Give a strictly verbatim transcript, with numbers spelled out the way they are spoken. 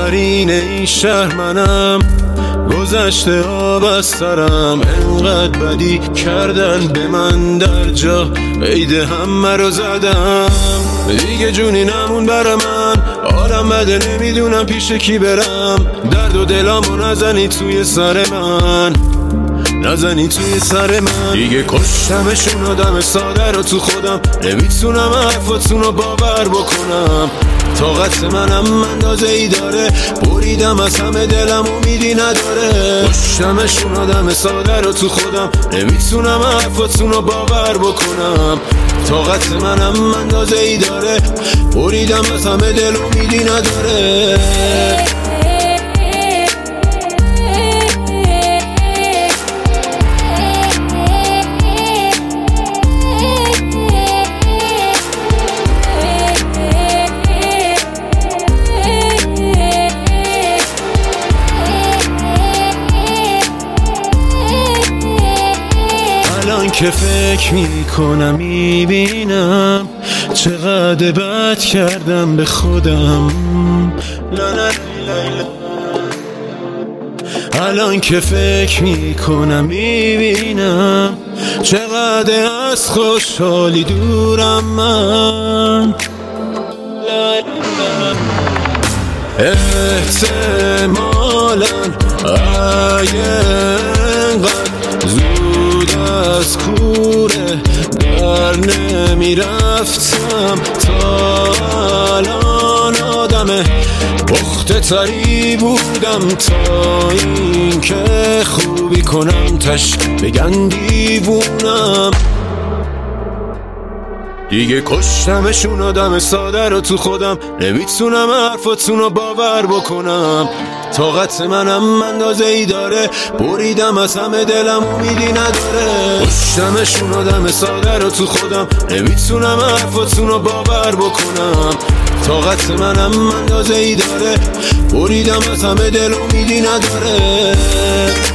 ترین این شهر منم، گذشته ها بسترم، انقدر بدی کردن به من در جا، عید همه رو زدم، دیگه جونی نمون برا من، آدم بده نمیدونم پیش کی برم، درد و دلامو نزنی توی سر من، نزنی توی سر من. دیگه کشتمشون آدم ساده رو تو خودم، نمیتونم حرفاتونو باور بکنم، طاقت منم اندازه ای داره، بریدم از همه دلم امیدی نداره، کشتمشون آدم ساده رو تو خودم، نمیتونم حرفاتونو باور بکنم، طاقت منم اندازه ای داره، بریدم از همه دل امیدی نداره. الان که فکر میکنم میبینم چقدر بد کردم به خودم، الان که فکر میکنم میبینم چقدر از خوشحالی دورم من، احتمالاً اگه انقدر زود از کوره در نمیرفتم، تا الان آدم پخته تری بودم، تا این که خوبی کنم تش بگن دیوونم. دیگه کشتمشون آدم ساده رو تو خودم، نمیتونم حرفاتونو باور بکنم، طاقت منم اندازه ای داره، بریدم از همه دلم امیدی نداره، کشتمشون آدم ساده رو تو خودم، نمیتونم حرفاتونو باور بکنم، طاقت منم اندازه ای داره، بریدم از همه دل امیدی نداره.